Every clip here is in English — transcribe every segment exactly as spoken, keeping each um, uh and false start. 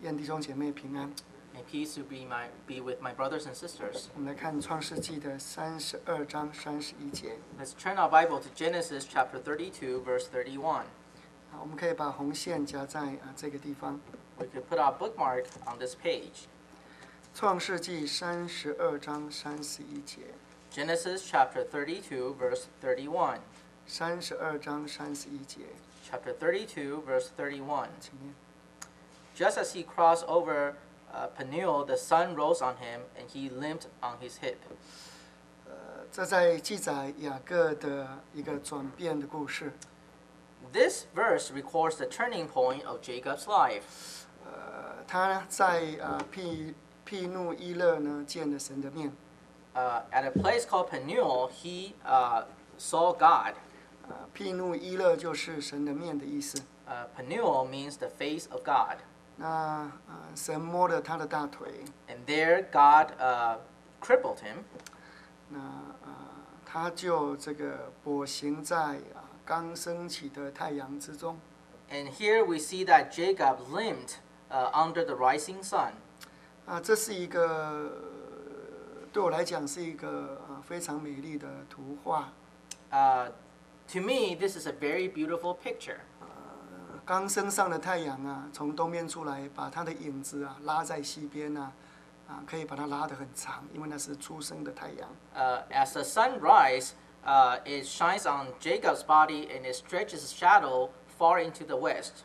愿弟兄姐妹平安。 May peace to be my be with my brothers and sisters. 我们来看创世纪的三十二章三十一节。 Let's turn our Bible to Genesis chapter thirty-two, verse thirty-one. 好，我们可以把红线夹在啊这个地方。 We could put our bookmark on this page. 创世纪三十二章三十一节。 Genesis chapter thirty-two, verse thirty-one. 三十二章三十一节， Chapter thirty-two, verse thirty-one. 请念。 Just as he crossed over uh, Peniel, the sun rose on him, and he limped on his hip. 呃，这在记载雅各的一个转变的故事。 This verse records the turning point of Jacob's life. 呃，他在啊毗毗努伊勒呢见了神的面。 Uh, at a place called Peniel, he uh, saw God. 啊，毗努伊勒就是神的面的意思。 Uh, Peniel means the face of God. 那啊，神摸了他的大腿， And there, God uh, crippled him. 那啊，他就这个跛行在啊刚升起的太阳之中。 And here we see that Jacob limped uh, under the rising sun. 啊，这是一个对我来讲是一个啊非常美丽的图画。 Uh, to me, this is a very beautiful picture. 刚升上的太阳啊，从东边出来，把它的影子啊拉在西边啊，啊，可以把它拉得很长，因为那是初升的太阳。 Uh, as the sun rises, uh, it shines on Jacob's body and it stretches its shadow far into the west.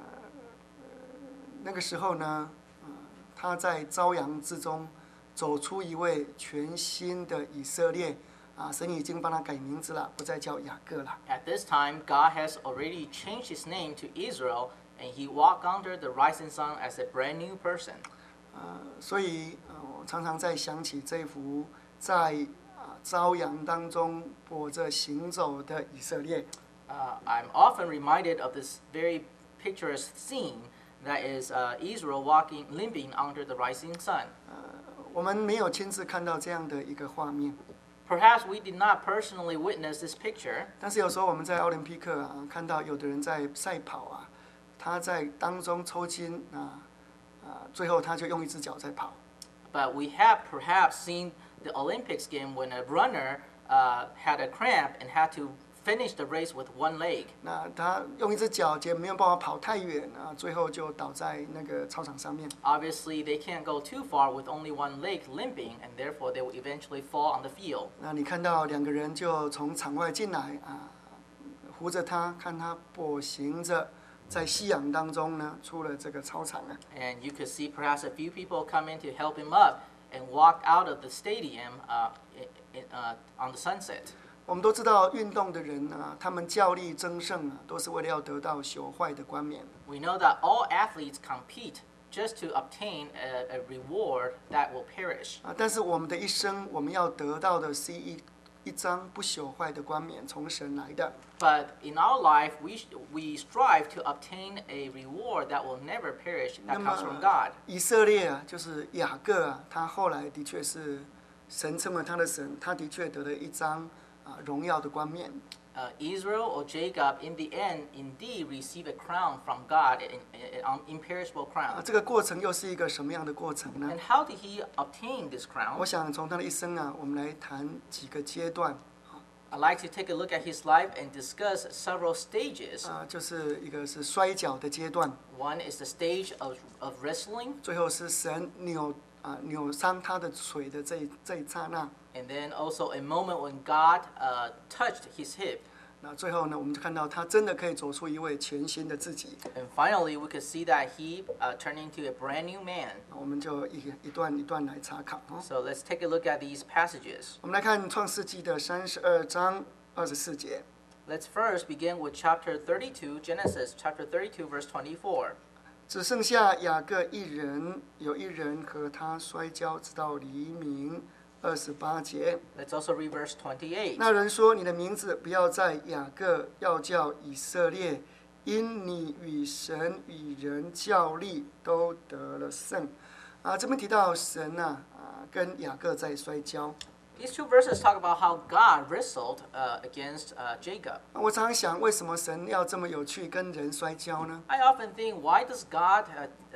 那个时候呢，啊，他在朝阳之中走出一位全新的以色列。 啊，神已经帮他改名字了，不再叫雅各了。 At this time, God has already changed his name to Israel, and he walked under the rising sun as a brand new person. 啊，所以啊，我常常在想起这幅在啊朝阳当中跛着行走的以色列。 Uh, I'm often reminded of this very picturesque scene that is uh, Israel walking, limping under the rising sun. 我们没有亲自看到这样的一个画面， Perhaps we did not personally witness this picture, 但是有时候我们在奥林匹克啊看到有的人在赛跑啊，他在当中抽筋啊啊，最后他就用一只脚在跑。 but we have perhaps seen the Olympics game when a runner uh, had a cramp and had to finish the race with one leg. 那他用一只脚，结果没有办法跑太远啊，最后就倒在那个操场上面。 Obviously, they can't go too far with only one leg limping, and therefore they will eventually fall on the field. 那你看到两个人就从场外进来啊，扶着他，看他跛行着，在夕阳当中呢，出了这个操场啊。 And you could see perhaps a few people come in to help him up and walk out of the stadium uh, in, in, uh, on the sunset. 我们都知道，运动的人啊，他们较力争胜啊，都是为了要得到朽坏的冠冕。 We know that all athletes compete just to obtain a, a reward that will perish. 啊，但是我们的一生，我们要得到的是一一张不朽坏的冠冕，从神来的。 But in our life, we, we strive to obtain a reward that will never perish, 那 that 么 comes from God. 以色列啊，就是雅各啊，他后来的确是神称为他的神，他的确得了一张啊荣耀的冠冕。 Uh, Israel or Jacob, in the end, indeed receive a crown from God, an imperishable 啊， crown. 这个过程又是一个什么样的过程呢？ And how did he obtain this 我 crown? 想从他的一生啊，我们来谈几个阶段 I'd like to take a look at his life and discuss several stages. 啊，就是一个是摔跤的阶段， One is the stage of, of wrestling, 最后是神扭啊扭伤他的腿的这一这一刹那。 and then also a moment when God uh, touched his hip. 那最后呢，我们就看到他真的可以走出一位全新的自己。 And finally, we could see that he uh, turned into a brand new man. 我们就一一段一段来查考哦。 So let's take a look at these passages. 我们来看创世纪的三十二章二十四节。 Let's first begin with chapter thirty-two, Genesis chapter thirty-two, verse twenty-four. 只剩下雅各一人，有一人和他摔跤，直到黎明。二十八节。 Let's also read verse twenty-eight. 那人说：“你的名字不要在雅各，要叫以色列，因你与神与人较力，都得了胜。”啊，这边提到神啊，啊，跟雅各在摔跤。 These two verses talk about how God wrestled uh, against uh, Jacob. 我常常想，为什么神要这么有趣跟人摔跤呢？ I often think, why does God uh,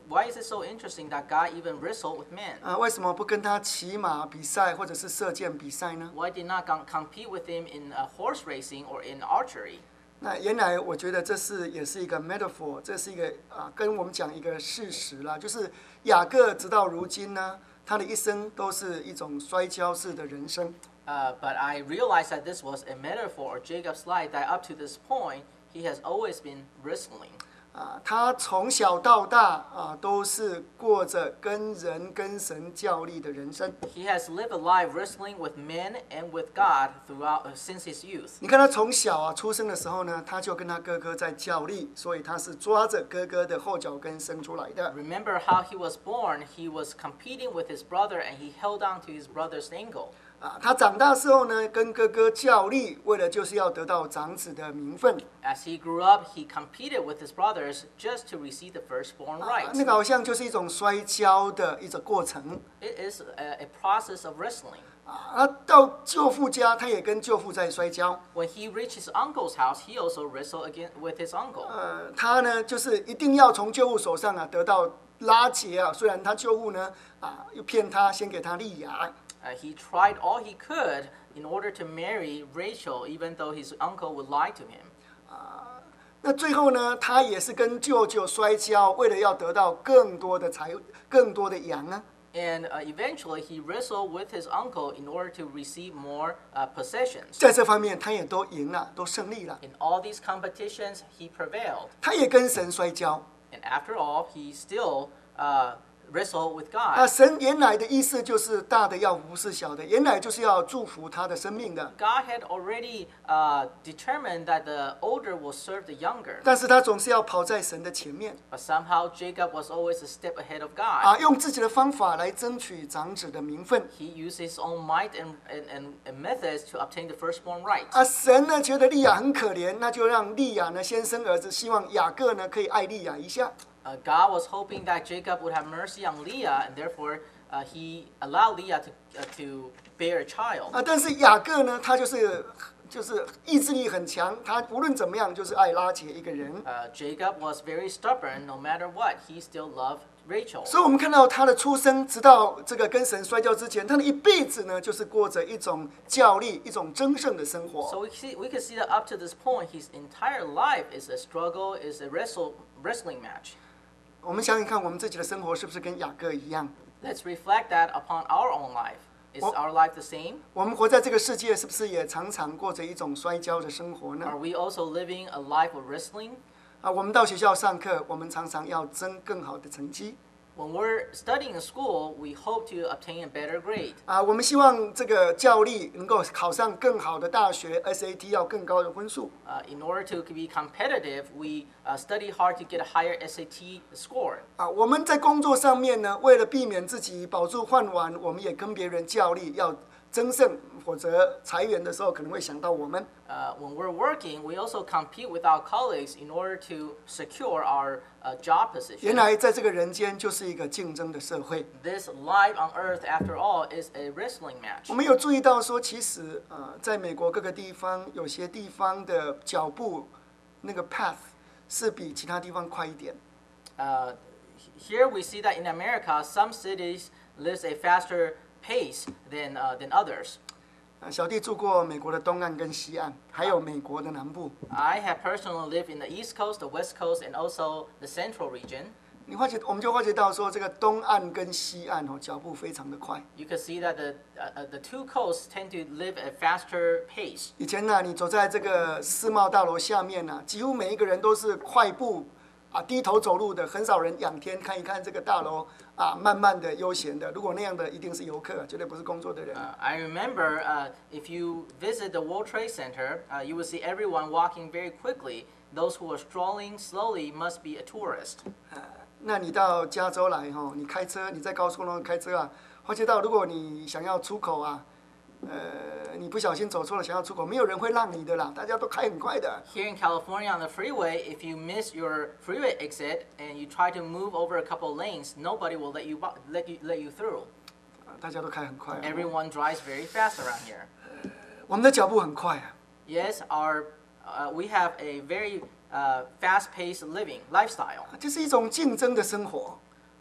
why is it so interesting that God even wrestled with men? 啊，为什么不跟他骑马比赛或者是射箭比赛呢？ Why did not com- compete with him in uh, horse racing or in archery? 那原来我觉得这是也是一个 metaphor， 这是一个啊，跟我们讲一个事实啦，就是雅各直到如今呢，他的一生都是一种摔跤式的人生。 Uh, but I realized that this was a metaphor or Jacob's life, that up to this point, he has always been wrestling. 啊，他从小到大啊，都是过着跟人跟神较力的人生。 He has lived a life wrestling with men and with God throughout uh, since his youth. 你看他从小啊出生的时候呢，他就跟他哥哥在较力，所以他是抓着哥哥的后脚跟生出来的。 Remember how he was born, he was competing with his brother and he held on to his brother's ankle. 啊，他长大之后呢，跟哥哥较力，为了就是要得到长子的名分。 As he grew up, he competed with his brothers just to receive the firstborn 啊， rights. 那个好像就是一种摔跤的一种过程。 It is a, a process of wrestling. 啊，到舅父家，他也跟舅父在摔跤。 When he reached his uncle's house, he also wrestled again with his uncle. 呃，他呢，就是一定要从舅父手上啊得到拉结啊。虽然他舅父呢啊又骗他，先给他利亚。 Uh, he tried all he could in order to marry Rachel, even though his uncle would lie to him. 那最后呢，他也是跟舅舅摔跤，为了要得到更多的财、更多的羊啊。 And uh, eventually, he wrestled with his uncle in order to receive more uh, possessions. 在这方面，他也都赢了，都胜利了。 In all these competitions, he prevailed. 他也跟神摔跤。 And after all, he still uh, wrestled with 啊， God. 神原来的意思就是大的要服侍小的，原来就是要祝福他的生命的。 God had already uh, determined that the older will serve the younger. 但是他总是要跑在神的前面， But somehow, Jacob was always a step ahead of 啊， God. 用自己的方法来争取长子的名分。 He used his own might and, and, and, and methods to obtain the firstborn right. 啊，神呢觉得利亚很可怜，那就让利亚呢先生儿子，希望雅各呢可以爱利亚一下。 Uh, God was hoping that Jacob would have mercy on Leah, and therefore uh, he allowed Leah to, uh, to bear a child. 啊，但是雅各呢，他就是就是意志力很强，他无论怎么样就是爱拉结一个人。 Uh, Jacob was very stubborn. No matter what, he still loved Rachel. 所以，我们看到他的出生，直到这个跟神摔跤之前，他的一辈子呢，就是过着一种较力、一种争胜的生 So 活。 we see we can see that up to this point, his entire life is a struggle, is a wrestle wrestling match. 我们想想看，我们自己的生活是不是跟雅各一样？ Let's reflect that upon our own life. Is Well- our life the same? 我们活在这个世界，是不是也常常过着一种摔跤的生活 Are 呢？ we also living a life of wrestling? 啊，我们到学校上课，我们常常要争更好的成绩。 When we're studying in school, we hope to obtain a better grade. 啊，我们希望这个教力能够考上更好的大学 ，S A T 要更高的分数。 Uh, in order to be competitive, we uh, study hard to get a higher S A T score. 啊，我们在工作上面呢，为了避免自己保住饭碗，我们也跟别人较力，要争胜，否则裁员的时候可能会想到我们。 Uh, when we're working, we also compete with our colleagues in order to secure our uh, job 原 position. 来在这个人间就是一个竞争的社会。 This life on earth, after all, is a wrestling match. 我们有注意到说，其实呃，在美国各个地方，有些地方的脚步那个 path 是比其他地方快一点。 Uh, here we see that in America, some cities live a faster pace than, uh, than others. 啊，小弟住过美国的东岸跟西岸，还有美国的南部。 I have personally lived in the East Coast, the West Coast, and also the Central region. 你发觉，我们就发觉到说，这个东岸跟西岸哦，脚步非常的快。 You can see that the, uh, the two coasts tend to live at a faster pace. 以前呢、你走在这个世贸大楼下面呢、几乎每一个人都是快步啊低头走路的，很少人仰天看一看这个大楼啊，慢慢的悠闲的。如果那样的，一定是游客，绝对不是工作的人。 Uh, I remember uh, if you visit the World Trade Center, uh, you will see everyone walking very quickly. Those who are strolling slowly must be a tourist. 那你到加州来哈、你开车，你在高速公路开车啊，发觉到如果你想要出口啊，呃，你不小心走错了，想要出口，没有人会让你的啦，大家都开很快的。 Here in California on the freeway, if you miss your freeway exit and you try to move over a couple lanes, nobody will let you wa- let you let you through. 啊大家都开很快、啊。 Everyone drives very fast around here. 我们的脚步很快啊。 Yes, our uh, we have a very uh, fast-paced living lifestyle. 这是一种竞争的生活。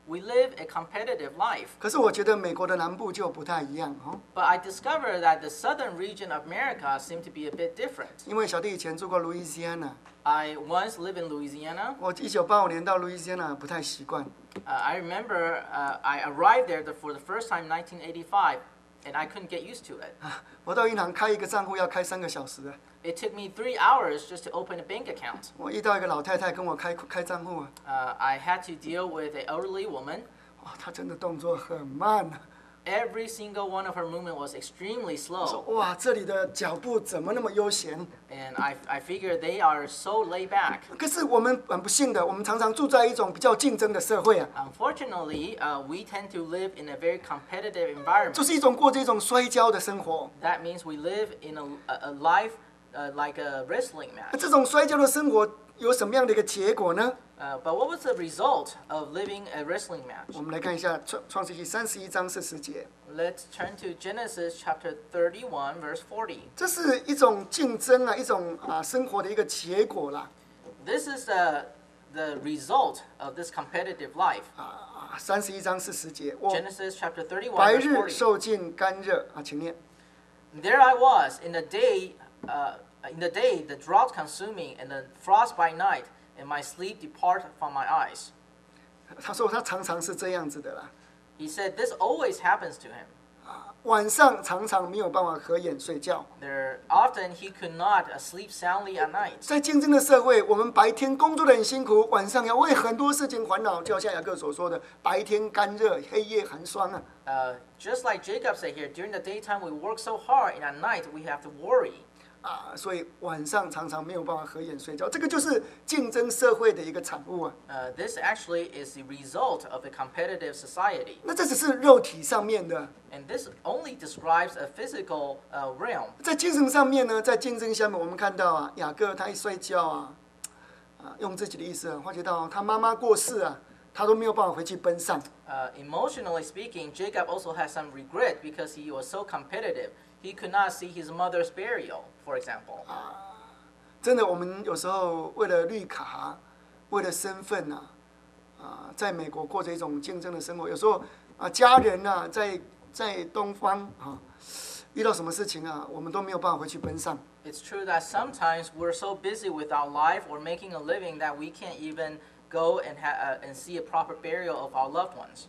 we live a competitive life. 可是我觉得美国的南部就不太一样哦， But I discovered that the southern region of America seemed to be a bit different. 因为小弟以前住过路易斯安那， I once lived in Louisiana. 我一九八五年到路易斯安那不太习惯， Uh, I remember uh, I arrived there the, for the first time in nineteen eighty-five, and I couldn't get used to it. 我到银行开一个账户要开三个小时啊， It took me three hours just to open a bank account. 我遇到一个老太太跟我开开账户啊， Uh, I had to deal with an elderly woman. 哇，她真的动作很慢啊。 Every single one of her movement was extremely 我说 slow. 哇，这里的脚步怎么那么悠闲？ And I, I figured they are so laid back. 可是我们很不幸的，我们常常住在一种比较竞争的社会啊， Unfortunately, uh, we tend to live in a very competitive environment. 就是一种过这种摔跤的生活。 That means we live in a, a, a life uh, like a wrestling 那 match. 这种摔跤的生活有什么样的一个结果呢？ Uh, but what was the result of living a wrestling 我 match? 们来看一下创创世纪三十一章四十节， Let's turn to Genesis chapter thirty-one, verse forty. 这是一种竞争啊，一种啊生活的一个结果啦。 This is the, the result of this competitive life. 啊，三十一章四十节，我 Genesis chapter 白 thirty-one, 日 verse forty. 受尽干热啊，请念。 There I was in the day, uh, in the day the drought consuming, and the frost by night, and my sleep depart from my eyes. 他说他常常是这样子的啦， He said this always happens to him. 晚上常常没有办法合眼睡觉。 There often he could not uh, sleep soundly at night. 在竞争的社会，我们白天工作的很辛苦，晚上要为很多事情烦恼，就像雅各所说的，白天干热，黑夜寒霜啊。 Uh, just like Jacob said here, during the daytime we work so hard, and at night we have to worry. 啊，所以晚上常常没有办法合眼睡觉，这个就是竞争社会的一个产物啊。 Uh, this actually is the result of a competitive society. 那这只是肉体上面的， And this only describes a physical uh, realm. 在精神上面呢，在竞争下面，我们看到啊，雅各他一摔跤啊，啊，用自己的意思啊，发觉到他妈妈过世啊，他都没有办法回去奔丧。 Uh, emotionally speaking, Jacob also has some regret because he was so competitive. He could not see his mother's burial, for example. 真的，我们有时候为了绿卡，为了身份啊，啊，在美国过着一种竞争的生活。有时候啊，家人啊，在在东方啊，遇到什么事情啊，我们都没有办法回去奔丧。 It's true that sometimes we're so busy with our life or making a living that we can't even go and, ha- uh, and see a proper burial of our loved ones.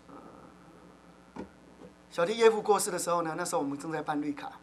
小弟耶夫过世的时候呢，那时候我们正在办绿卡。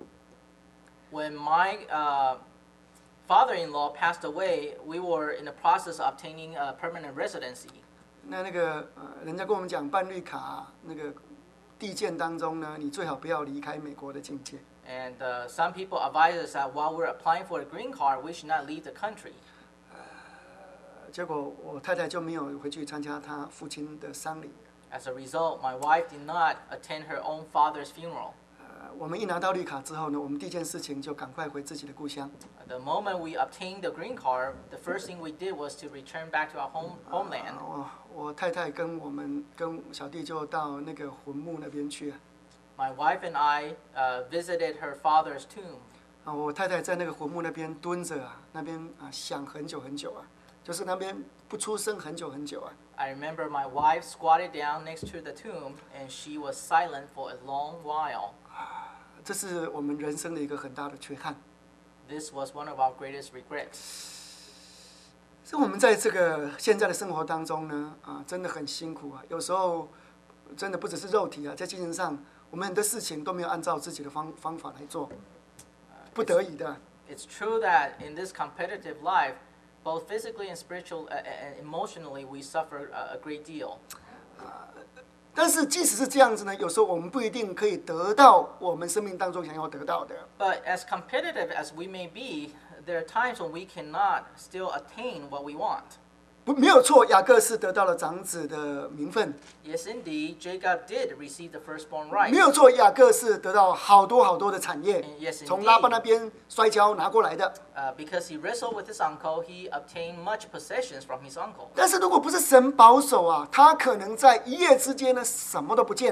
When my uh, father-in-law passed away, we were in the process of obtaining a permanent residency. 那那个呃，人家跟我们讲办绿卡那个地件当中呢，你最好不要离开美国的境界。 And uh, some people advise us that while we're applying for a green card, we should not leave the country. 结果我太太就没有回去参加她父亲的丧礼。 As a result, my wife did not attend her own father's funeral. 呃，我们一拿到绿卡之后呢，我们第一件事情就赶快回自己的故乡。 The moment we obtained the green card, the first thing we did was to return back to our home homeland. 我我太太跟我们跟小弟就到那个坟墓那边去。 My wife and I uh, visited her father's tomb. 啊，我太太在那个坟墓那边蹲着啊，那边啊想很久很久啊，就是那边不出声很久很久啊。 I remember my wife squatted down next to the tomb and she was silent for a long while. 这是我们人生的一个很大的缺憾。 This was one of our greatest regrets. 所以我们在这个现在的生活当中呢，啊，真的很辛苦啊。有时候真的不只是肉体啊，在精神上，我们很多事情都没有按照自己的方方法来做，不得已的。 It's true that in this competitive life, both physically and spiritual uh, and emotionally, we suffer a, a great deal. 但是即使是这样子呢，有时候我们不一定可以得到我们生命当中想要得到的。 But as competitive as we may be, there are times when we cannot still attain what we want. 不，没有错，雅各是得到了长子的名分， Yes, indeed, Jacob did receive the firstborn 没 right. 有错，雅各是得到好多好多的产业 Yes, 从拉班 indeed. 那边摔跤拿过来的。 Uh, because he wrestled with his uncle, he obtained much possessions from his uncle. 但是如果不是神保守啊，他可能在一夜之间呢，什么都不见了。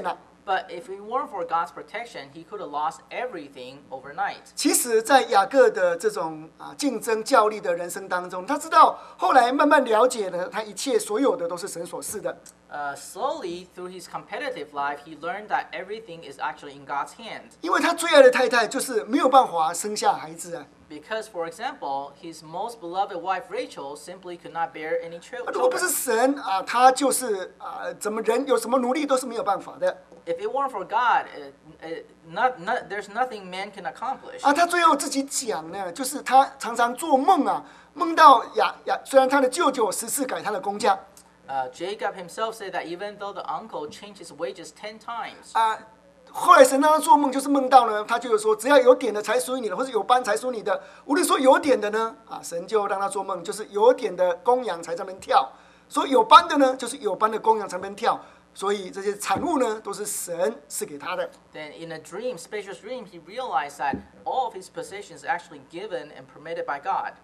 But if it weren't for God's protection, he could have lost everything overnight. 其实，在雅各的这种啊竞争较力的人生当中，他知道后来慢慢了解了，他一切所有的都是神所赐的。 Uh, slowly, through his competitive life, he learned that everything is actually in God's hand. 因为他最爱的太太就是没有办法生下孩子啊。 Because, for example, his most beloved wife Rachel simply could not bear any chil- 如果不是 children. 神啊，他就是啊，怎么人有什么努力都是没有办法的。 If it weren't for God, uh, uh, not, not, there's nothing man can accomplish. 啊，他最后自己讲呢，就是他常常做梦啊，梦到雅雅，虽然他的舅舅十次改他的工价。 Uh, Jacob himself said that even though the uncle changed his wages ten times, 啊，后来神让他做梦，就是梦到呢，他就说，只要有点的才属于你的，或者有斑才属于你的。无论说有点的呢，啊，神就让他做梦，就是有点的公羊才在那边跳；说有斑的呢，就是有斑的公羊才在那边跳。所以这些产物呢，都是神赐给他的。 then in a dream, spacious dream, he realized that all of his possessions are actually given and permitted by God.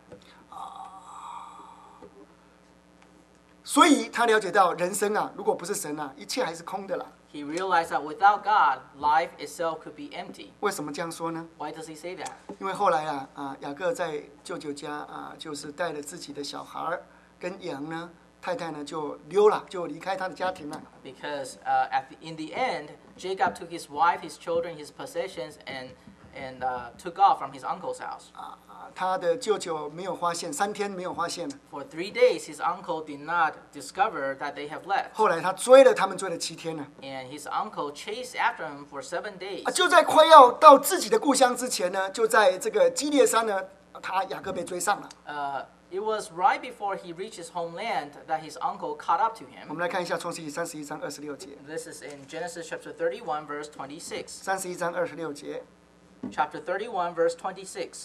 所以他了解到人生啊，如果不是神啊，一切还是空的啦。 He realized that without God, life itself could be empty. 为什么这样说呢？ Why does he say that? 因为后来啊啊，雅各在舅舅家啊，就是带了自己的小孩儿跟羊呢，太太呢就溜了，就离开他的家庭了。 Because uh, at the, in the end, Jacob took his wife, his children, his possessions, and and uh, took off from his uncle's house. 啊啊，他的舅舅没有发现，三天没有发现。 For three days, his uncle did not discover that they have left. 后来他追了他们，追了七天了。 And his uncle chased after him for seven days. 啊，就在快要到自己的故乡之前呢，就在这个基列山呢，他雅各被追上了。 Uh, it was right before he reached his homeland that his uncle caught up to 我 him. 们来看一下创世纪三十一章二十六节。 This is in Genesis chapter thirty-one, verse twenty-six. 三十一章二十六节， Chapter thirty-one, verse twenty-six.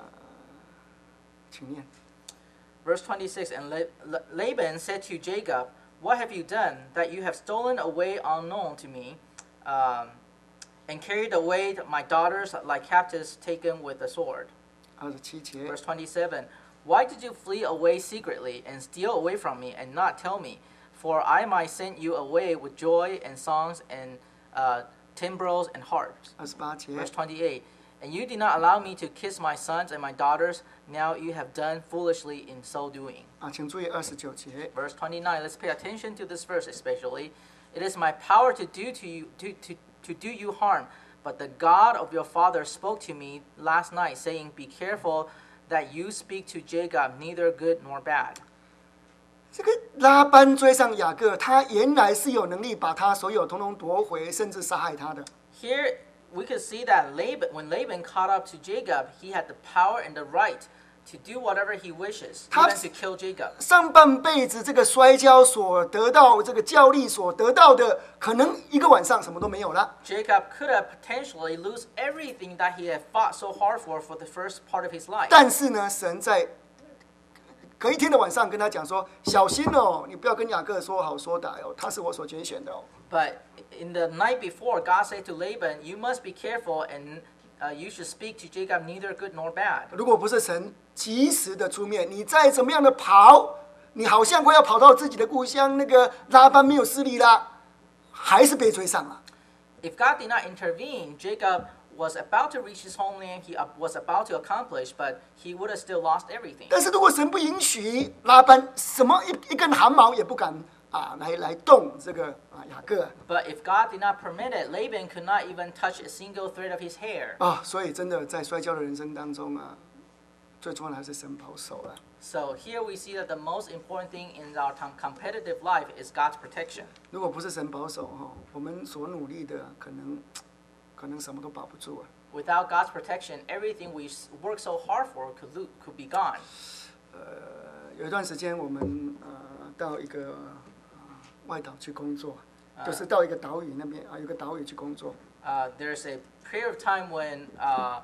请念。 Verse twenty-six, and La- La- Laban said to Jacob, "What have you done that you have stolen away unknown to me, um, and carried away my daughters like captives taken with a sword?" 二十七节， Verse twenty-seven, "Why did you flee away secretly and steal away from me and not tell me? For I might send you away with joy and songs and uh, timbrels and harps." 二十八节， Verse twenty-eight, "And you did not allow me to kiss my sons and my daughters. Now you have done foolishly in so doing." 啊，请注意二十九节。 Verse twenty-nine, let's pay attention to this verse especially. "It is my power to do to you to, to, to do you harm, but the God of your father spoke to me last night, saying, Be careful that you speak to Jacob neither good nor bad." 这个拉班追上雅各，他原来是有能力把他所有统统夺回，甚至杀害他的。 Here we could see that Laban, when Laban caught up to Jacob, he had the power and the right to do whatever he wishes, 他- even to kill Jacob. 上半辈子这个摔跤所得到这个教力所得到的，可能一个晚上什么都没有了。 Jacob could have potentially lose everything that he had fought so hard for for the first part of his life. 但是呢，神在隔一天的晚上跟他讲说：“小心哦，你不要跟雅各说好说歹哦，他是我所拣选的哦。” But in the night before, God said to Laban, "You must be careful, and uh, you should speak to Jacob neither good nor bad." 如果不是神及时的出面，你再怎么样的跑，你好像快要跑到自己的故乡，那个拉班没有势力啦，还是被追上了。 If God did not intervene, Jacob was about to reach his homeland. He uh, was about to accomplish, but he would have still lost everything. 但是如果神不允许，拉班什么一一根汗毛也不敢啊来来动这个啊雅各 But if God did not permit it, Laban could not even touch a single thread of his hair. 啊，所以真的在摔跤的人生当中啊，最重要的还是神保守了。 So here we see that the most important thing in our com- competitive life is God's protection. 如果不是神保守哈，我们所努力的可能可能什么都保不住啊。 Without God's protection, everything we s- work so hard for could lo- could be gone. 呃，有一段时间我们呃到一个、呃、外岛去工作，就是到一个岛屿那边啊，有个岛屿去工作。 Uh, there's a period of time when uh,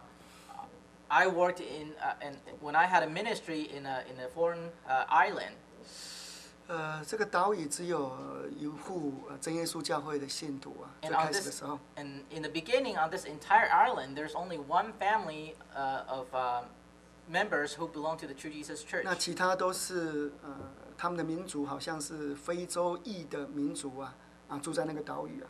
I worked in, uh, and when I had a ministry in a in a foreign uh, island. 呃，这个岛屿只有一户呃真耶稣教会的信徒啊，最 And on 开始的 this, 时候。 and in the beginning, on this entire island, there's only one family uh, of uh, members who belong to the True Jesus Church. 那其他都是呃他们的民族好像是非洲裔的民族啊啊住在那个岛屿啊。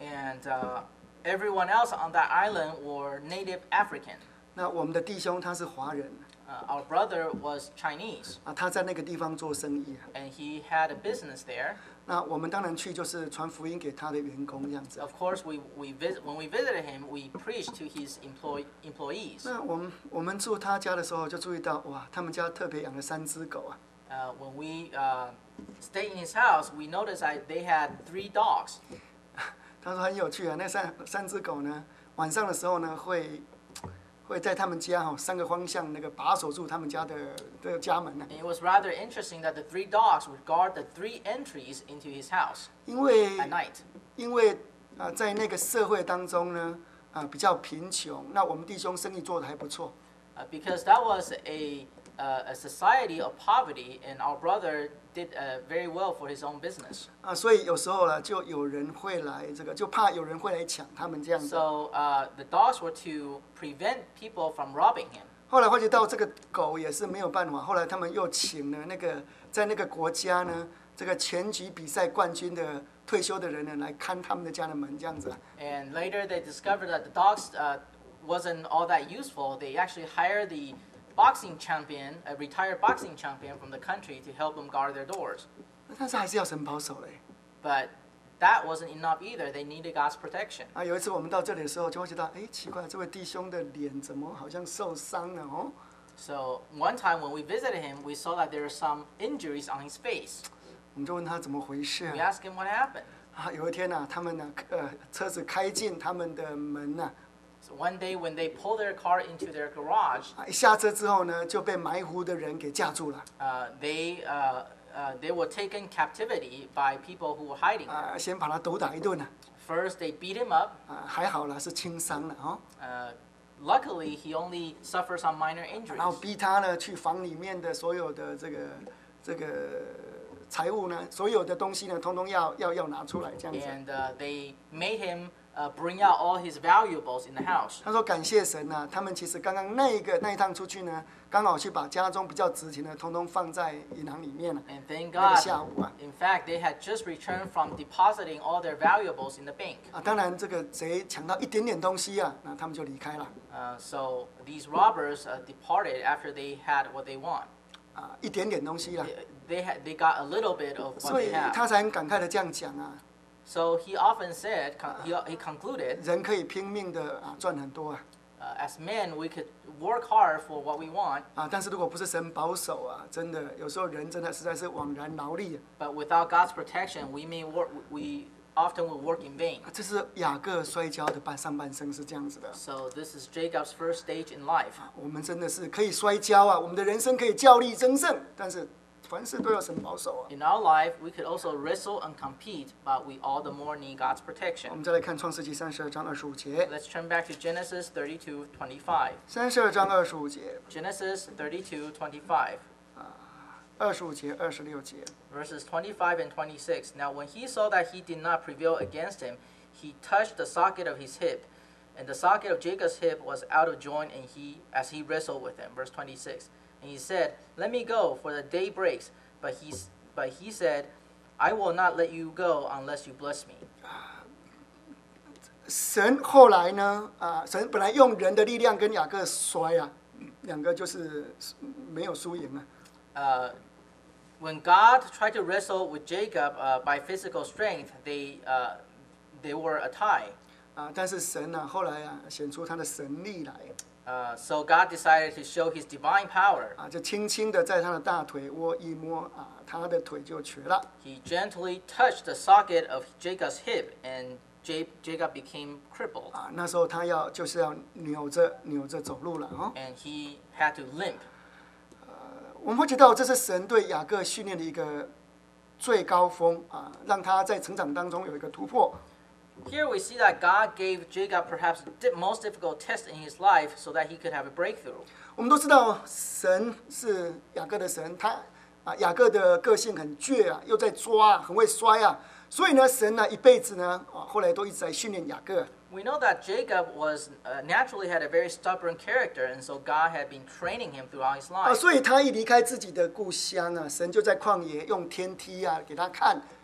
and uh, everyone else on that island were native African. 那我们的弟兄他是华人 Uh, our brother was Chinese, 啊，他在那个地方做生意啊。 and he had a business there. 那我们当然去就是传福音给他的员工这样子。 Of course, we, we visit, when we visited him, we preached to his employ, employees. 那我们我们住他家的时候就注意到，哇，他们家特别养了三只狗啊。 Uh, when we uh, stayed in his house, we noticed that they had three dogs. 他说很有趣啊，那三三只狗呢，晚上的时候呢会会在他们家哈、哦、三个方向那个把守住他们家的的家门呢、啊。 And it was rather interesting that the three dogs would guard the three entries into his house 因为 at night. 因为啊、呃，在那个社会当中呢，啊、呃、比较贫穷，那我们弟兄生意做得还不错。 Uh, because that was a uh, a society of poverty, and our brother did uh, very well for his own business. 啊，所以有时候呢，就有人会来这个，就怕有人会来抢他们这样子。 So uh, the dogs were to prevent people from robbing him. 后来发觉到这个狗也是没有办法，后来他们又请了那个在那个国家呢，这个拳击比赛冠军的退休的人呢，来看他们的家的门这样子。 And later they discovered that the dogs uh, wasn't all that useful. They actually hired the boxing champion, a retired boxing champion from the country, to help them guard their doors. 但是还是要神保守嘞。 But that wasn't enough either. They needed God's protection. 啊，有一次我们到这里的时候，就会觉得，哎，奇怪，这位弟兄的脸怎么好像受伤了哦？ So one time when we visited him, we saw that there were some injuries on his face. 我们就问他怎么回事 We 啊？ asked him what happened. 啊，有一天呢、啊，他们呢，呃，车子开进他们的门呐、 So one day when they pulled their car into their garage, 啊，一下车之后呢，就被埋伏的人给架住了。 uh, they uh, uh, they were taken captivity by people who were hiding. 啊，先把他毒打一顿了。 First, they beat him up. 啊，还好啦，是轻伤了哦。 Uh, luckily, he only suffered some minor 然后 injuries. 逼他呢去房里面的所有的这个这个财物呢，所有的东西呢，通通要要要拿出来这样子。 And uh, they made him uh, bring out all his valuables in the house. 他说感谢神呐、啊，他们其实刚刚那一个那一趟出去呢，刚好去把家中比较值钱的，通通放在银行里面了。 And thank 那个 God, 下午啊， in fact, they had just returned from depositing all their valuables in the bank. 啊，当然这个贼抢到一点点东西啊，那他们就离开了。 Uh, so these robbers uh, departed after they had what they want. 啊，一点点东西啦， They, they, had, they got a little bit of what 所 they 以 had. 他才很感慨的这样讲啊， So he often said, con- he, he concluded, 人可以拼命的啊赚很多啊， uh, as men, we could work hard for what we want, 啊，但是如果不是神保守啊，真的有时候人真的实在是枉然劳力啊。 but without God's protection, we may work, we often will work in vain. 啊这是雅各摔跤的半上半生是这样子的。 So this is Jacob's first stage in life. 我们真的是可以摔跤啊，我们的人生可以较力争胜，但是凡事都要神保守啊。 In our life, we could also wrestle and compete, but we all the more need God's 我 protection. 们再来看创世纪三十二章二十五节， Let's turn back to Genesis thirty-two twenty-five. 三十二章二十五节， Genesis thirty-two twenty-five. 二十五节，二十六节。 Verses twenty-five and twenty-six. Now when he saw that he did not prevail against him, he touched the socket of his hip, and the socket of Jacob's hip was out of joint, and he as he wrestled with him. Verse twenty-six. And he said, "Let me go, for the day breaks." But he but he said, "I will not let you go unless you bless me." 神后来呢，啊，神本来用人的力量跟雅各摔啊，两个就是没有输赢啊。 Uh, when God tried to wrestle with Jacob uh, by physical strength, they uh, they were a tie. 啊，但是神呢、后来啊，显出他的神力来， Uh, so God decided to show His divine power. 啊，就轻轻的在他的大腿窝一摸，啊，他的腿就瘸了。 He gently touched the socket of Jacob's hip, and Ja- Jacob became crippled, 啊，那时候他要就是要扭着扭着走路了哦。 and he had to limp. 我们会觉得这是神对雅各训练的一个最高峰啊，让他在成长当中有一个突破。 Here we see that God gave Jacob perhaps the di- most difficult test in his life so that he could have a breakthrough. 我们都知道神是雅各的神，他啊雅各的个性很倔啊，又在抓，很会摔啊，所以呢，神呢一辈子呢啊后来都一直在训练雅各。 We know that Jacob was uh, naturally had a very stubborn character, and so God had been training him throughout his 啊， life. 所以他一离开自己的故乡啊，神就在旷野用天梯啊给他看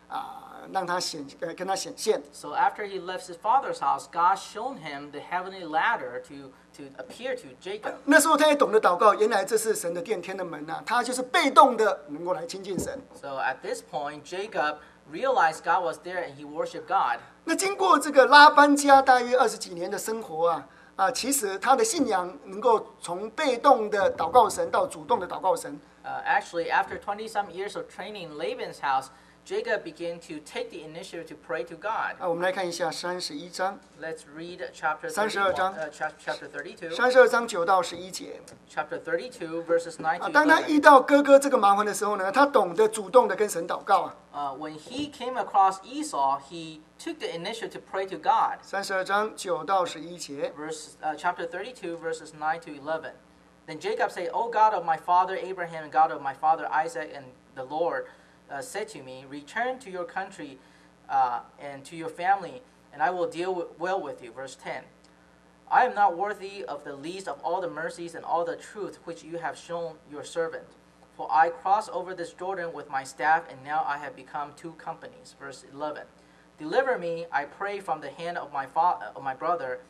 啊，让他显呃跟他显现。 So after he left his father's house, God shown him the heavenly ladder to, to appear to Jacob. 那时候他也懂得祷告，原来这是神的殿天的门啊，他就是被动的能够来亲近神。 So at this point, Jacob realized God was there and he worshiped God. 那经过这个拉班家大约二十几年的生活啊，啊，其实他的信仰能够从被动的祷告神到主动的祷告神。 Uh, actually, after twenty some years of training in Laban's house, Jacob began to take the initiative to pray to God. 啊，我们来看一下三十一章， Let's read chapter 三十二 thirty-one, 章。 uh, chap- chapter thirty-two. 三十二章九到十一节。 Chapter thirty-two, verses nine 啊， to 当他 eleven. 遇到哥哥这个麻烦的时候呢，他懂得主动的跟神祷告啊。 Uh, when he came across Esau, he took the initiative to pray to God. 三十二章九到十一节。 Verse, uh, chapter thirty-two, verses nine to eleven. Then Jacob said, O God of my father Abraham and God of my father Isaac, and the Lord uh, said to me, Return to your country uh, and to your family, and I will deal w- well with you. Verse ten. I am not worthy of the least of all the mercies and all the truth which you have shown your servant. For I crossed over this Jordan with my staff, and now I have become two companies. Verse eleven. Deliver me, I pray, from the hand of my, fa- of my brother,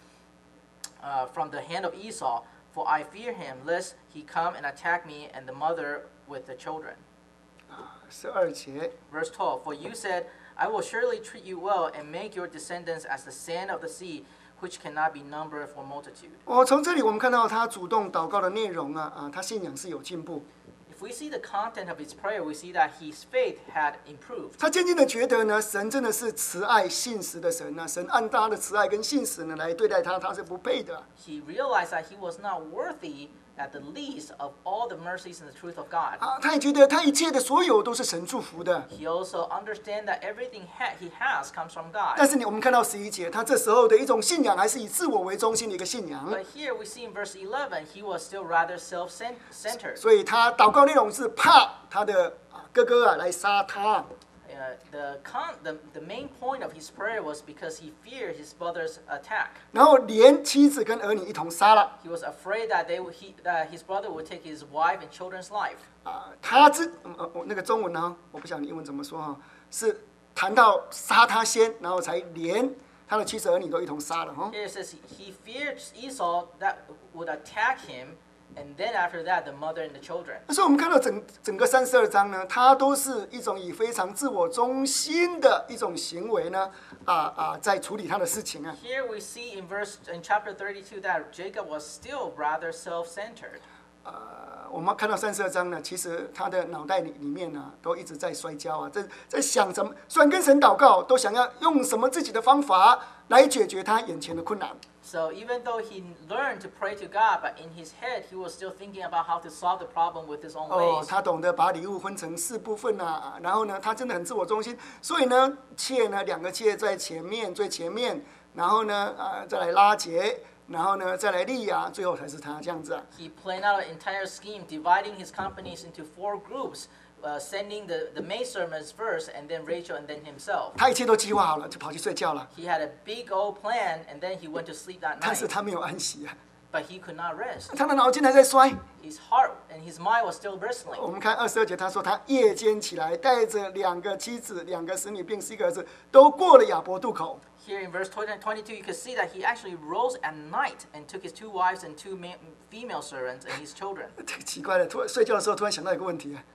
uh, from the hand of Esau, for I fear him, lest he come and attack me and the mother with the children. 十二节。 Verse twelve. For you said, I will surely treat you well and make your descendants as the sand of the sea, which cannot be numbered for multitude. 哦，从这里我们看到他主动祷告的内容啊啊，他信仰是有进步。 If we see the content of his prayer, we see that his faith had improved. 他渐渐的觉得呢，神真的是慈爱信实的神啊，神按他的慈爱跟信实呢来对待他，他是不配的。 He realized that he was not worthy, at the least, of all the mercies and the truth of God. 啊，他也觉得他一切的所有都是神祝福的。 He also understands that everything ha- he has comes from 但 God. 是你我们看到十一节，他这时候的一种信仰还是以自我为中心的一个信仰， But here we see in verse eleven, he was still rather self-centered. 所以他祷告内容是怕他的啊哥哥啊来杀他。 Uh, the, con- the, the main point of his prayer was because he feared his brother's attack. 然后连妻子跟儿女一同杀了 He was afraid that, they would, he, that his brother would take his wife and children's life. 啊。他之呃呃那个中文呢，我不晓得英文怎么说哈，是谈到杀他先，然后才连他的妻子儿女都一同杀了哈。 Here it says he, he feared Esau that would attack him, and then after that, the mother and the children. 所以我们看到整整个三十二章呢，它都是一种以非常自我中心的一种行为呢，啊啊，在处理他的事情啊。 Here we see in verse in chapter thirty-two that Jacob was still rather self-centered. 呃，我们看到三十二章呢，其实他的脑袋里里面呢，都一直在摔跤啊，在在想怎么，虽然跟神祷告，都想要用什么自己的方法来解决他眼前的困难。 So even though he learned to pray to God, but in his head he was still thinking about how to solve the problem with his own 哦， ways. 他懂得把礼物分成四部分啊，然后呢，他真的很自我中心，所以呢，妾呢两个妾在前面最前面，然后呢，啊、再来拉结，然后呢，再来利亚，最后才是他这样子啊。 He planned out an entire scheme, dividing his companies into four groups, uh, sending the, the maidservants first, and then Rachel, and then himself. 他一切都计划好了，就跑去睡觉了， He had a big old plan, and then he went to sleep that 但是 night. 他没有安息啊， But he could not rest. 他的脑筋还在摔。 His heart and his mind was still bristling. 我们看二十二节，他说他夜间起来，带着两个妻子、两个使女，并十一个儿子，都过了亚伯渡口。 Here in verse twenty-two, you can see that he actually rose at night and took his two wives and two ma- female servants and his children. 这个奇怪了，突然睡觉的时候突然想到一个问题啊，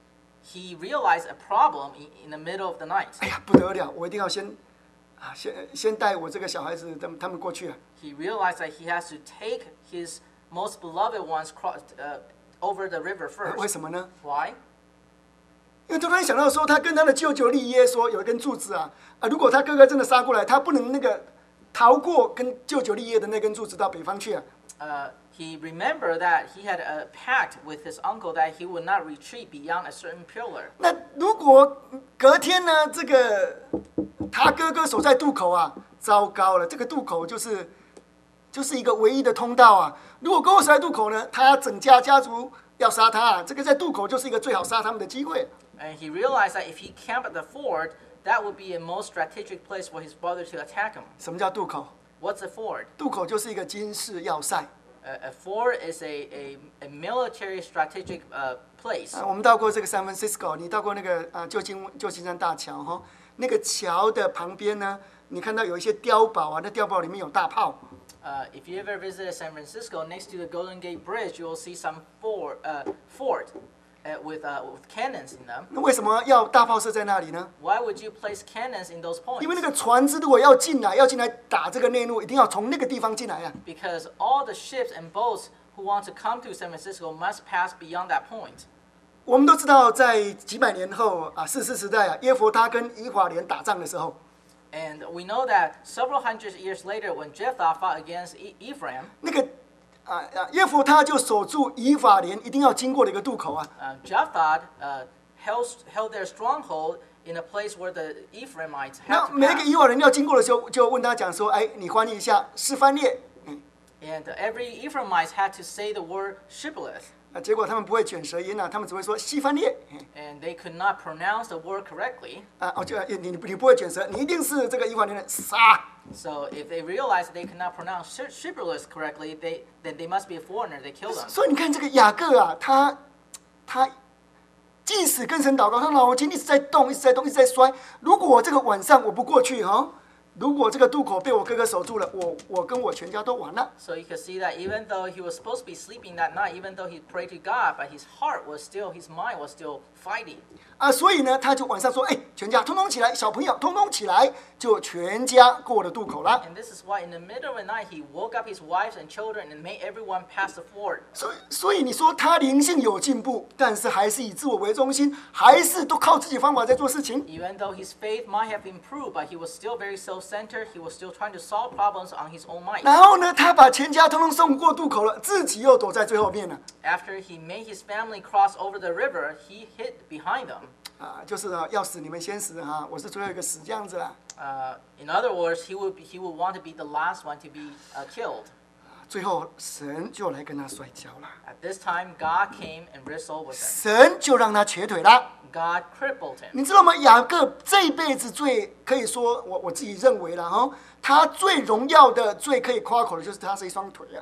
He realized a problem in, in the middle of the night. 哎呀，不得了，我一定要先啊，先先带我这个小孩子他们他们过去啊。 He realized that he has to take his most beloved ones cross, uh, over the river 为 first. 什么呢？ Why? 因为突然想到说，他跟他的舅舅利耶说，有一根柱子啊，啊，如果他哥哥真的杀过来，他不能那个逃过跟舅舅利耶的那根柱子到北方去啊。 Uh, he remembered that he had a pact with his uncle that he would not retreat beyond a certain pillar. 那如果隔天呢，这个他哥哥守在渡口啊，糟糕了，这个渡口就是就是一个唯一的通道啊。如果哥哥守在渡口呢，他整家家族要杀他啊，这个在渡口就是一个最好杀他们的机会。 And he realized that if he camped at the ford, that would be a most strategic place for his brother to attack him. 什么叫渡口？ What's a ford? 渡口就是一个军事要塞。 A, a fort is a, a, a military strategic uh, place. 啊，我们到过这个 San Francisco， 你到过那个啊旧金旧金山大桥哈？那个桥的旁边呢，你看到有一些碉堡啊，那碉堡里面有大炮。 Uh, if you ever visited San Francisco, next to the Golden Gate Bridge, you will see some fort, uh, fort uh, with, uh, with cannons in them. 那为什么要大炮射在那里呢？ Why would you place cannons in those 因为那 points? 个船只如果要进来，要进来打这个内陆，一定要从那个地方进来啊。 Because all the ships and boats who want to come to San Francisco must pass beyond that point. 我们都知道，在几百年后啊，士师时代啊，耶弗他跟以法莲打仗的时候， And we know that several hundred years later, when Jephthah fought against E- Ephraim, 那个啊啊，耶弗他就守住以法莲一定要经过的一个渡口啊。 uh, Jephthah uh, held, held their stronghold in a place where the Ephraimites 那 had to 每一个 pass. 以法莲要经过的时候，就问他讲说：“哎，你翻译一下示范列。”嗯 And every Ephraimite had to say the word Shibboleth. 啊，结果他们不会卷舌音啊，他们只会说西番列。嗯 And they could not pronounce the word correctly. 啊，哦，就你你你不会卷舌，你一定是这个以法莲人杀。 So if they realized they could not pronounce Shib- Shibboleth correctly, they, then they must be a foreigner. They killed them. 所以你看这个雅各啊，他他即使跟神祷告，他脑筋一直在动，一直在动，一直在摔。如果我这个晚上我不过去哈、哦，如果这个渡口被我哥哥守住了，我我跟我全家都完了。 So you could see that even though he was supposed to be sleeping that night, even though he prayed to God, but his heart was still, his mind was still fighting. 啊，所以呢，他就晚上说：“哎，全家通通起来，小朋友通通起来，就全家过了渡口了。 And this is why in the middle of the night, he woke up his wives and children and made everyone pass the ford. ” 所以，所以你说他灵性有进步，但是还是以自我为中心，还是都靠自己方法在做事情。 Even though his faith might have improved, but he was still very self-centered. He was still trying to solve problems on his own might. 然后呢，他把全家通通送过渡口了，自己又躲在最后面了。 After he made his family cross over the river, he hid behind them. 啊，就是啊，要死你们先死哈、啊，我是最后一个死这样子啦。 Uh, in other words, he would be, he would want to be the last one to be uh, killed. 最后神就来跟他摔跤了， At this time, God came and wrestled with him. 神就让他瘸腿了。 God crippled him. 你知道吗？雅各这一辈子最可以说，我我自己认为了哈，他最荣耀的、最可以夸口的就是他是一双腿啊。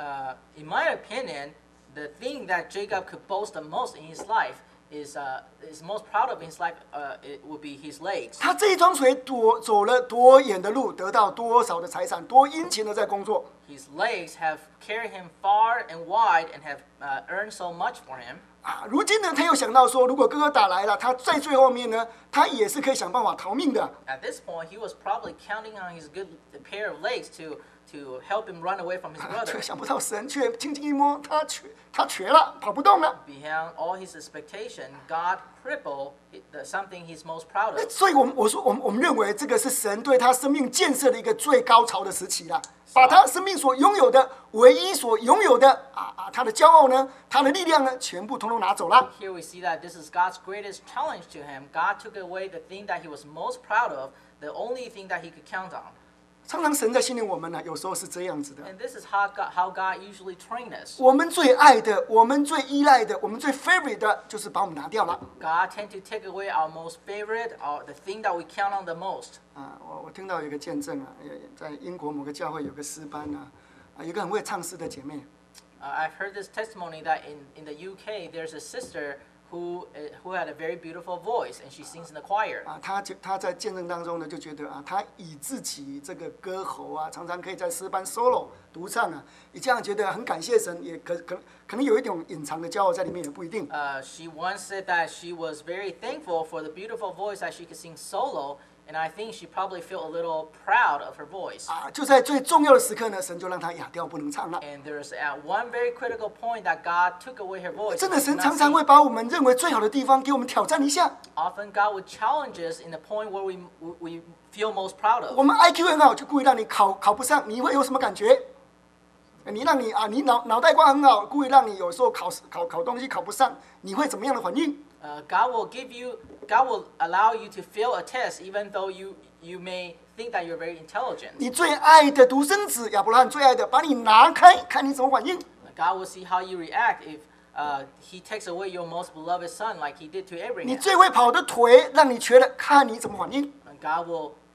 Uh, in my opinion, the thing that Jacob could boast the most in his life is uh, is most proud of in his life. Uh, it would be his legs. 他这一双腿多走了多远的路，得到多少的财产，多殷勤的在工作。 His legs have carried him far and wide and have uh, earned so much for him. 啊，如今呢，他又想到说，如果哥哥打来了，他在最后面呢，他也是可以想办法逃命的。 At this point, he was probably counting on his good pair of legs to to help him run away from his 啊 brother. 却想不到神却轻轻一摸，他瘸，他瘸了，跑不动了。 Beyond all his expectation, God crippled the, something he's most proud of. 所以我们我说我们我们认为这个是神对他生命建设的一个最高潮的时期了，把他生命所拥有的唯一所拥有的啊啊，他的骄傲呢，他的力量呢，全部统统拿走了。 Here we see that this is God's greatest challenge to him. God took away the thing that he was most proud of, the only thing that he could count on. 常常神在训练我们呢，有时候是这样子的。 And this is how God, how God usually trained us. 我们最爱的，我们最依赖的，我们最 favorite 的，就是把我们拿掉了。 God tend to take away our most favorite, or the thing that we count on the most. 啊，我我听到有一个见证啊，在英国某个教会有个诗班啊，啊，有一个很会唱诗的姐妹。 Uh, I've heard this testimony that in, in the U K there's a sister who uh, who had a very beautiful voice and she sings in the choir. 啊，他就他在见证当中呢，就觉得啊，他以自己这个歌喉啊，常常可以在诗班 solo 独唱啊，也这样觉得很感谢神，也可可可能有一种隐藏的骄傲在里面，也不一定。 Uh, she once said that she was very thankful for the beautiful voice that she could sing solo, and I think she probably felt a little proud of her voice. 啊，就在最重要的时刻呢，神就让他哑掉不能唱了。 And there's at one very critical point that God took away her voice. 真的， and she 神 could 常 not 常 sing. 会把我们认为最好的地方给我们挑战一下。 Often God would challenge us in the point where we we feel most proud of. 我们 I Q 很好，就故意让你考考不上，你会有什么感觉？你让你啊，你脑脑袋瓜很好，故意让你有时候考考考东西考不上，你会怎么样的反应？ Uh, God will give you, God will allow you to fail a test, even though you you may think that you're very intelligent. 你最爱的独生子亚伯拉罕最爱的，把你拿开，看你怎么反应。 God will see how you react if uh, He takes away your most beloved son, like He did to 你 Abraham. 最会跑的腿，让你瘸了，看你怎么反应。 And God will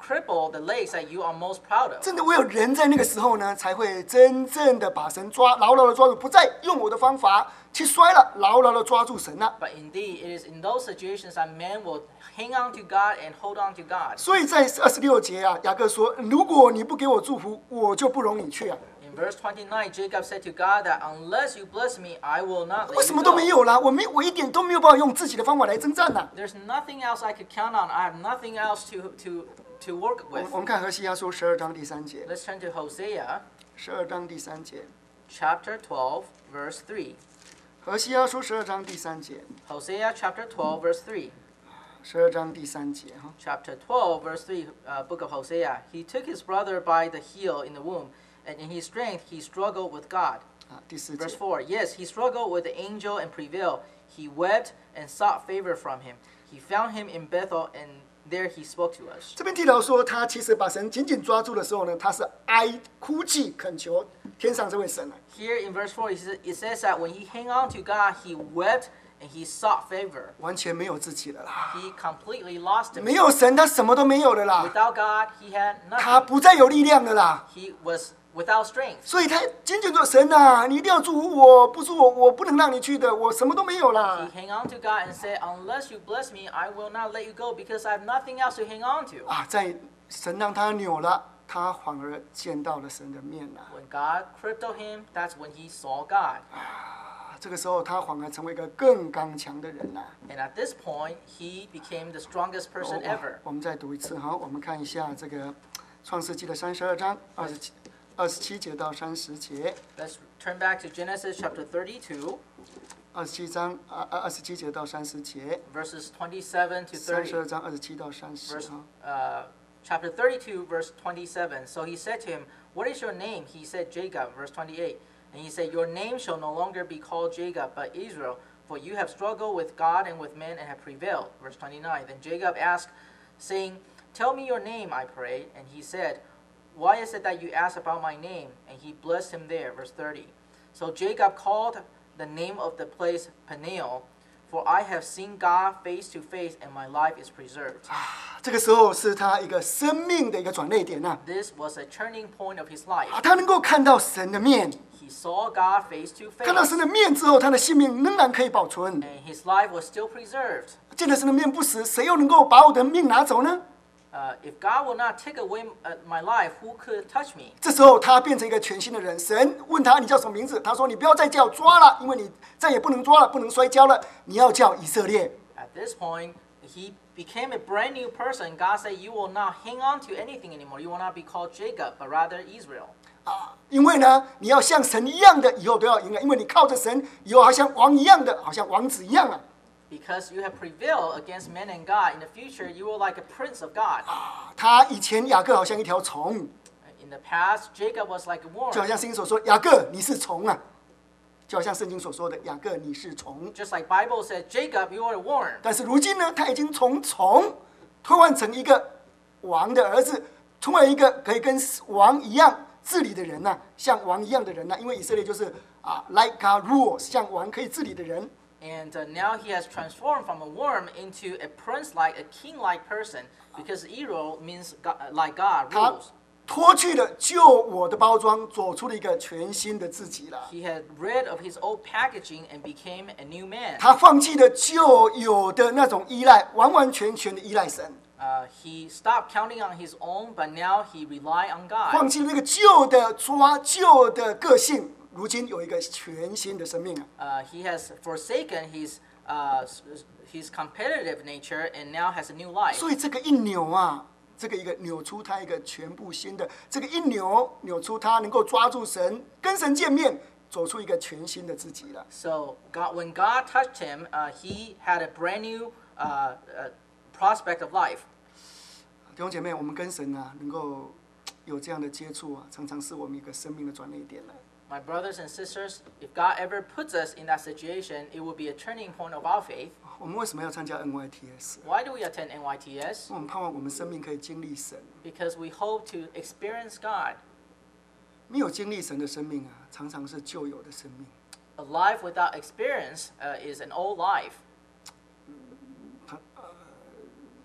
cripple the legs that you are most proud of. 真的，唯有人在那个时候呢，才会真正的把神抓牢牢的抓住，不再用我的方法去摔了，牢牢的抓住神了。 But indeed, it is in those situations that men will hang on to God and hold on to God. 所以在二十六节啊，雅各说：“如果你不给我祝福，我就不容你去啊。” In verse twenty-nine, Jacob said to God that unless you bless me, I will not 我 let 什 you 么都没 go. 有啦，我没我一点都没有办法用自己的方法来征战呐。 There's nothing else I could count on. I have nothing else to, to, to work 我 with. 我们看何西阿书十二章第三节， Let's turn to Hosea 十二章第三节， chapter twelve, verse three. 何西阿书十二章第三节， Hosea chapter twelve, verse three. 十二章第三节哈。 Chapter twelve, verse three, uh, book of Hosea. He took his brother by the heel in the womb, and in his strength he struggled with God. 啊，第四节 Verse，four, yes, he struggled with the angel and prevailed. He wept and sought favor from him. He found him in Bethel, and there he spoke to us. 这边提到说，他其实把神紧紧抓住的时候呢，他是哀哭泣恳求天上这位神啊。 Here in verse four, it says- it says that when he hung on to God, he wept and he sought favor. 完全没有自己了啦， He completely lost 没 himself. 有神，他什么都没有了啦， Without God, he had 他 nothing. 不再有力量了啦。 He was without strength. 所以他紧紧说：“神啊，你一定要祝福我，不是我，我不能让你去的，我什么都没有 He 啦。 hung on to God and said, unless you bless me, I will not let you go because I have nothing else to hang on to. ” 啊，在神让他扭了，他反而见到了神的面啦。 When God crippled him, that's when he saw God. 啊，这个时候他反而成为一个更刚强的人啦。 And at this point, he became the strongest 我 person 我 ever. 我们再读一次哈，我们看一下这个创世纪的三十二章二十七二十七节到三十节， Let's turn back to Genesis chapter thirty-two, 二十七章啊二二十七节到三十节， verses twenty-seven to 三 thirty. 十二章二十七到三十 Verse, 哈。 uh, chapter thirty-two, verse twenty-seven. So he said to him, what is your name? He said, Jacob. Verse twenty-eight. And he said, your name shall no longer be called Jacob, but Israel, for you have struggled with God and with men and have prevailed. Verse twenty-nine. Then Jacob asked, saying, tell me your name, I pray. And he said, why is it that you ask about my name? And he blessed him there. Verse thirty. So Jacob called the name of the place Peniel, for I have seen God face to face, and my life is preserved. 这个时候是他一个生命的一个转捩点呐、 This was a turning point of his life. 啊，他能够看到神的面， He saw God face to 看到 face, 神的面之后，他的性命仍然可以保存。 and his life was still preserved. 见了神的面不死，谁又能够把我的命拿走呢？ Uh, if God will not take away uh, my life, who could touch me? 这时候他变成一个全新的人。神问他：“你叫什么名字？”他说：“你不要再叫抓了，因为你再也不能抓了，不能摔跤了。你要叫以色列。” At this point, he became a brand new person. God said, you will not hang on to anything anymore. You will not be called Jacob, but rather Israel. 啊，因为呢，你要像神一样的，以后都要赢了。因为你靠着神，以后好像王一样的，好像王子一样了。 Because you have prevailed against men and God, in the future you will like a prince of God. 啊，他以前雅各好像一条虫， In the past, Jacob was like a 就好 worm. 像圣经所说，雅各你是虫啊，就好像圣经所说的，雅各你是虫。 Just like Bible said, Jacob, you are a worm. 但是如今呢，他已经从虫退换成一个王的儿子，成为一个可以跟王一样治理的人呐、像王一样的人呐、因为以色列就是啊，like God rules，像王可以治理的人。 And uh, now he has transformed from a worm into a prince-like, a king-like person, because Israel means God, like God 他 rules. 脱去了旧我的包装，走出了一个全新的自己了。 He had rid of his old packaging and became a new man. 他放弃了旧有的那种依赖，完完全全的依赖神， Uh, he stopped counting on his own, but now he relied on 放 God. 弃了那个旧的抓旧的个性，如今有一个全新的生命啊！ Uh, he has forsaken his uh, s- his competitive nature and now has a new life. 所以这个一扭啊，这个一个扭出他一个全部新的，这个一扭扭出他能够抓住神，跟神见面，走出一个全新的自己了。 So God, when God touched him, uh, he had a brand new uh, uh, prospect of life. 弟兄姐妹，我们跟神啊，能够有这样的接触啊，常常是我们一个生命的转捩点了。 My brothers and sisters, if God ever puts us in that situation, it will be a turning point of our faith. 我们为什么要参加 N Y T S？ Why do we attend N Y T S? 我们盼望我们生命可以经历神。 Because we hope to experience God. 没有经历神的生命啊，常常是旧有的生命。 A life without experience uh, is an old life.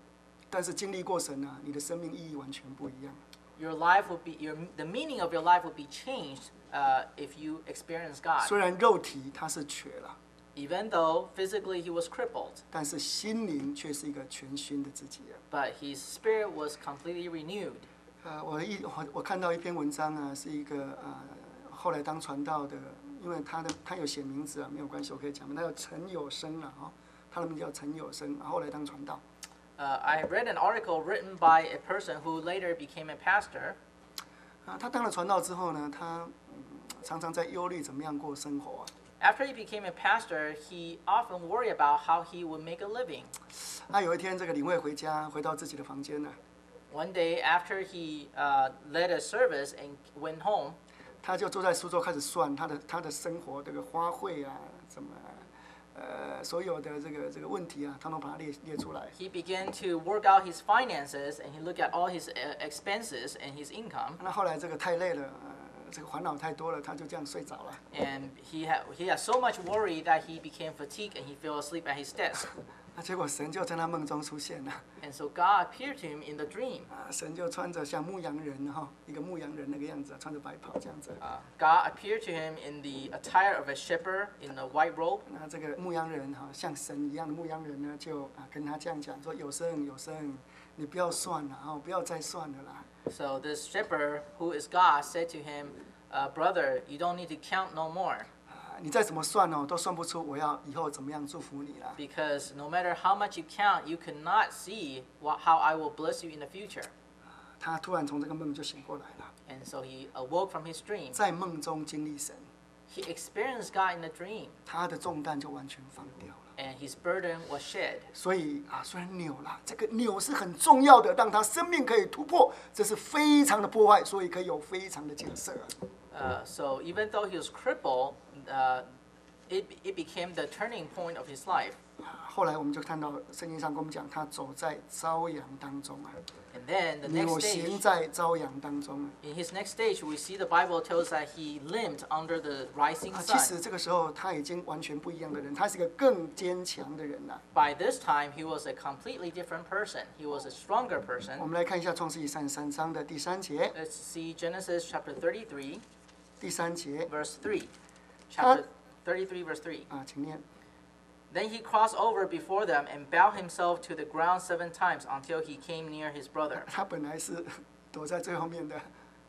但是经历过神啊，你的生命意义完全不一样。 Your life will be your the meaning of your life will be changed uh, if you experience God. 虽然肉体它是瘸了， Even though physically he was crippled, 但是心灵却是一个全新的自己啊。 but his spirit was completely renewed. 呃，我一我我看到一篇文章啊，是一个呃后来当传道的，因为他的他有写名字啊，没有关系，我可以讲，他叫陈有生啊，哈，他的名字叫陈有生，后来当传道。 Uh, I read an article written by a person who later became a pastor. 啊，他当了传道之后呢，他、嗯、常常在忧虑怎么样过生活啊。 After he became a pastor, he often worried about how he would make a living. 他有一天这个领会回家，回到自己的房间呢， One day, after he uh, led a service and went home, 他就坐在书桌开始算他的他的生活这个花费啊，怎么呃所有的这个这个问题啊，他都把它列列出来。 he began to work out his finances and he looked at all his uh, expenses and his income. 那后来这个太累了，呃，这个烦恼太多了，他就这样睡着了。 And he had he had so much worry that he became fatigued and he fell asleep at his desk. 那结果神就在他梦中出现了， And so God appeared to him in the dream. 啊，神就穿着像牧羊人哈，一个牧羊人那个样子，穿着白袍这样子。 Uh, God appeared to him in the attire of a shepherd in a white robe. 那这个牧羊人哈，像神一样的牧羊人呢，就啊跟他这样讲说：有生有生，你不要算了哈，不要再算了啦。 So this shepherd, who is God, said to him, uh, "Brother, you don't need to count no more, 啊，你再怎么算哦，都算不出我要以后怎么样祝福你啦。 because no matter how much you count, you cannot see what, how I will bless you in the future." 他突然从这个梦就醒过来了， And so he awoke from his dream. 在梦中经历神， He experienced God in the dream, 他的重担就完全放掉了。 and his burden was shed. 所以啊，虽然扭了，这个扭是很重要的，让他生命可以突破，这是非常的破坏，所以可以有非常的建设。 Uh, so even though he was crippled, uh, it, it became the turning point of his life. 啊后来我们就看到圣经上跟我们讲，他走在朝阳当中啊， And then the 扭 next 行 stage, 在朝阳当中啊。 in his next stage, we see the Bible tells that he limped under the rising 啊，其 sun. 实这个时候他已经完全不一样的人，他是一个更坚强的人了。 By this time, he was a completely different person. He was a stronger 我 person. 们来看一下创世纪三十三章的第三节， Let's see Genesis chapter thirty-three, 第三节 verse three. Chapter thirty-three, verse three. 啊，请念。 Then he crossed over before them and bowed himself to the ground seven times until he came near his brother. 他本来是躲在最后面的，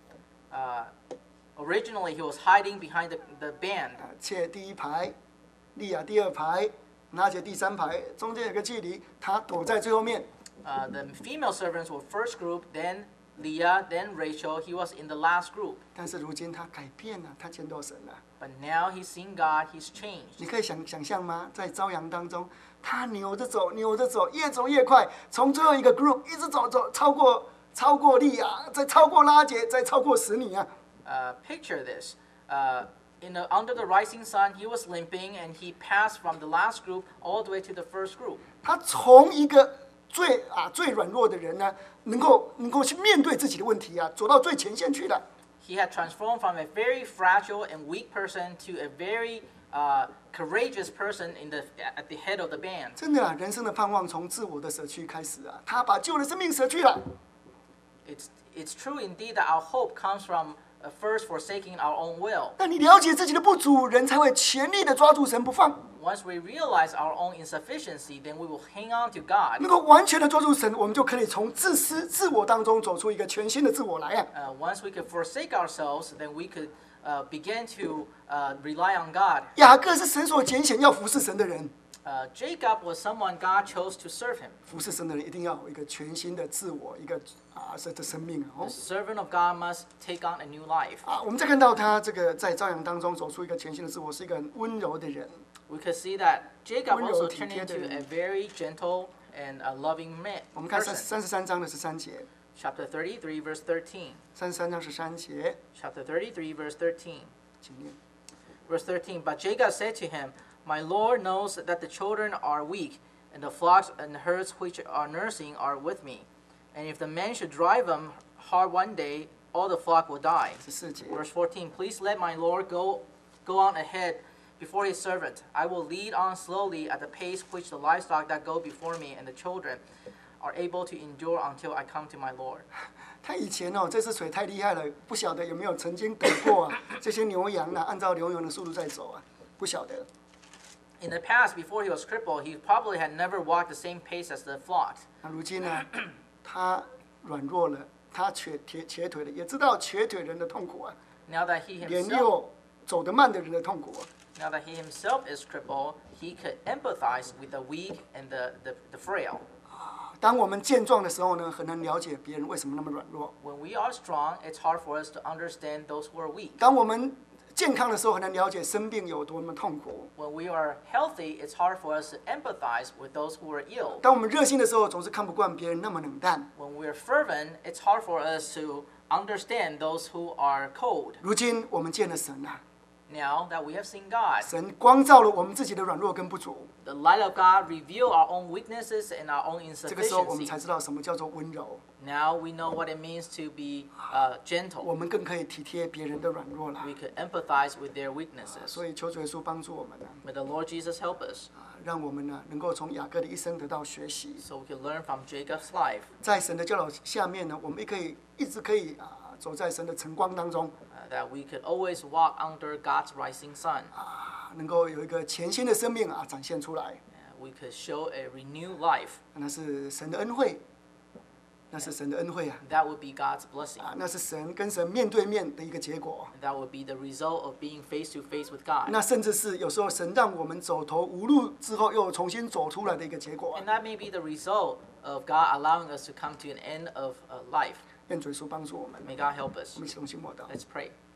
Uh, originally, he was hiding behind the, the band. 啊，切第一排，利亚第二排，拿姐第三排，中间有个距离，他躲在最后面。 Uh, the female servants were first group, then Leah, then Rachel. He was in the last group. 但是如今他改变了，他见到神了。 But now he's seen God, he's changed. 你可以想想象吗？在朝阳当中，他扭着走，扭着走，越走越快，从最后一个 group 一直走走，超过超过利亚，再超过拉杰，再超过使女啊！ Uh, picture this. Uh, in the, under the rising sun, he was limping and he passed from the last group all the way to the first group. 他从一个最啊最软弱的人呢，能够能够去面对自己的问题啊，走到最前线去了。 He had transformed from a very fragile and weak person to a very uh, courageous person in the, at the head of the band. 真的啊，人生的盼望从自我的舍去开始啊，他把旧的生命舍去了。 It's, it's true indeed that our hope comes from uh, first forsaking our own will. 那你了解自己的不足，人才会全力的抓住神不放。 Once we realize our own insufficiency, then we will hang on to God. 能够完全的抓住神，我们就可以从自私自我当中走出一个全新的自我来啊！ Uh, once we could forsake ourselves, then we could uh, begin to uh, rely on God. 雅各是神所拣选要服侍神的人， Uh, Jacob was someone God chose to serve him. 服侍神的人一定要有一个全新的自我，一个啊神的生命啊！ The 哦 servant of God must take on a new life. 啊，我们再看到他这个在朝阳当中走出一个全新的自我，是一个很温柔的人。 We could see that Jacob 温柔 also 体 turned 贴的 into 人。 a very gentle and a loving man 我们看三 person. 三十三章的十三节， Chapter thirty-three, verse thirteen. 三十三章十三节， Chapter thirty-three, verse thirteen. 请念。 Verse thirteen. But Jacob said to him, My Lord knows that the children are weak, and the flocks and herds which are nursing are with me. And if the men should drive them hard one day, all the flock will die. 十四节， Verse fourteen. Please let my Lord go, go on ahead before his servant. I will lead on slowly at the pace which the livestock that go before me and the children are able to endure until I come to my Lord. 他以前哦，这次水太厉害了，不晓得有没有曾经等过啊？这些牛羊呢、啊，按照牛羊的速度在走啊，不晓得。 In the past, before he was crippled, he probably had never walked the same pace as the flock. 那如今呢，他软弱了，他瘸瘸瘸腿了，也知道瘸腿人的痛苦啊， Now that he 连 himself, 又走得慢的人的痛苦啊。 now that he himself is crippled, he could empathize with the weak and the, the, the frail. 当我们健壮的时候呢，很难了解别人为什么那么软弱； When we are strong, it's hard for us to understand those who are weak. 当我们健康的时候，很难了解生病有多么痛苦； When we are healthy, it's hard for us to empathize with those who are ill. 当我们热心的时候，总是看不惯别人那么冷淡。 When we're fervent, it's hard for us to understand those who are cold. 如今我们见了神啊， Now that we have seen God, 神光照了我们自己的软弱跟不足， the light of God revealed our own weaknesses and our own 这个时候我们 insufficiency. 才知道什么叫做温柔， Now we know what it means to be uh, 我 gentle. 们更可以体贴别人的软弱了 We。could empathize with their weaknesses. 所以求主耶稣帮助我们呢， May the Lord Jesus help us 啊，让我们呢能够从雅各的一生得到学习， so we can learn from Jacob's life, 在神的教导下面呢，我们也可以一直可以啊走在神的晨光当中， uh, that we could always walk under God's rising sun. 啊，能够有一个全新的生命啊展现出来。 Uh, we could show a renewed life. 那是神的恩惠，那是神的恩惠啊！ That would be God's blessing. 啊，那是神跟神面对面的一个结果。 And that would be the result of being face to face with God. 那甚至是有时候神让我们走投无路之后，又重新走出来的一个结果啊 And！that may be the result of God allowing us to come to an end of uh, life. 愿主耶稣帮助我们， May God help us. 我们一起同心默祷。 Let's pray.